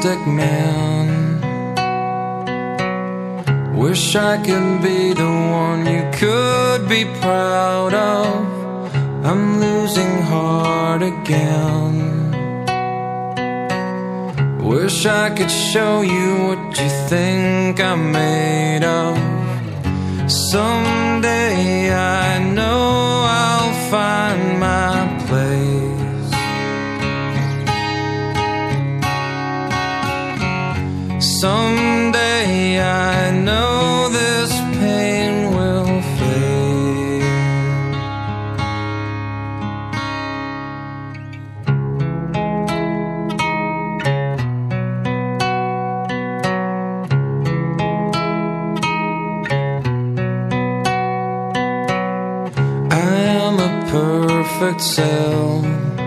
stick man. Wish I could be the one you could be proud of. I'm losing heart again. Wish I could show you what you think I'm made of. Someday I know I'll find my place. Someday I know this pain will fade. I am a perfect cell.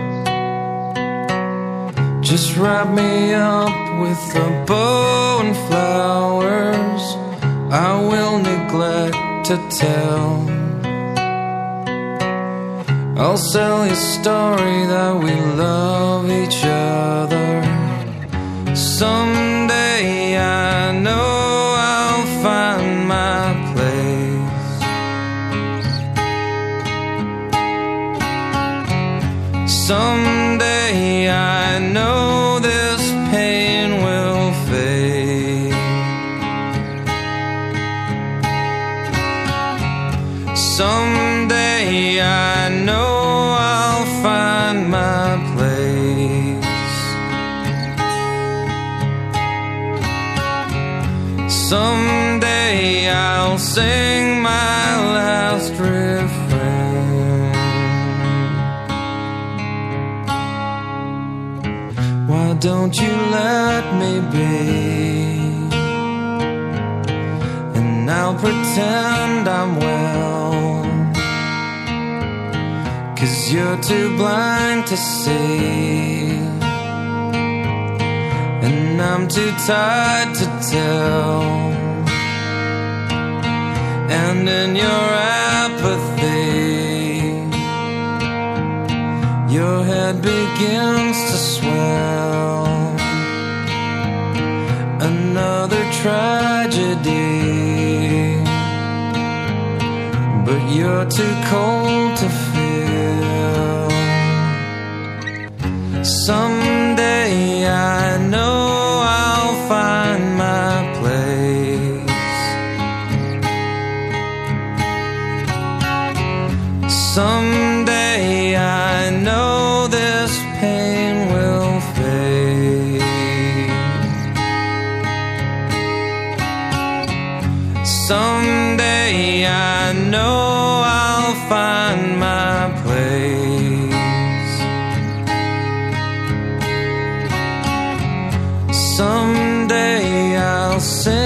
Just wrap me up with a bow and flowers. I will neglect to tell. I'll sell you a story that we love each other. Someday I know I'll find my place. Someday I know this pain will fade. Someday I know I'll find my place. Someday I'll sing my last refrain. Why don't you let me be? And I'll pretend I'm well, 'cause you're too blind to see, and I'm too tired to tell. And in your apathy, your head begins to swell. Another tragedy, but you're too cold to feel. Someday I know I'll find my place. Someday I know this pain will fade. Someday I know I'll find my place. Someday I'll sing